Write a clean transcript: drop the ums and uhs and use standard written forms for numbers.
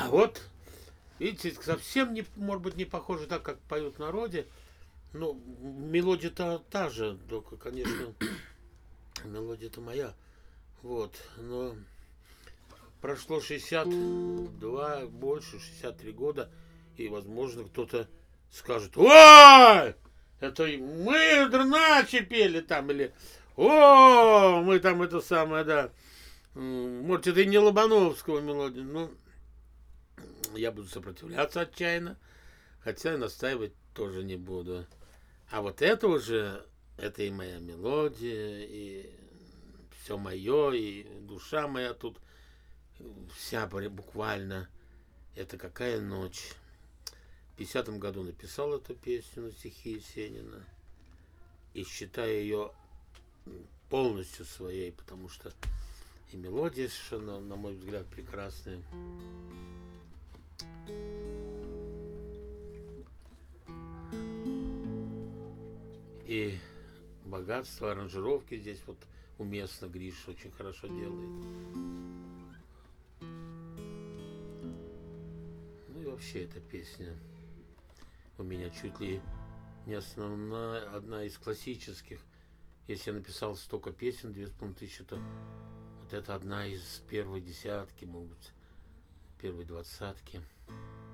Вот, видите, совсем не, может быть, не похоже так, как поют в народе. Ну, мелодия-то та же, только, конечно, мелодия-то моя. Вот, но прошло 62, больше, 63 года, и, возможно, кто-то скажет: ой, это мы Дерначи пели там, или о, мы там это самое, да. Может, это и не Лобановского мелодия, но я буду сопротивляться отчаянно, хотя настаивать тоже не буду. А вот это уже, это и моя мелодия, и все мое, и душа моя тут вся буквально. Это какая ночь. В 50-м году написал эту песню на стихи Есенина. И считаю ее полностью своей, потому что и мелодия совершенно, на мой взгляд, прекрасная. И богатство аранжировки здесь вот уместно Гриш очень хорошо делает. Ну и вообще эта песня у меня чуть ли не основная, одна из классических. Если я написал столько песен, 2500, то вот это одна из первой десятки, может быть, первой двадцатки.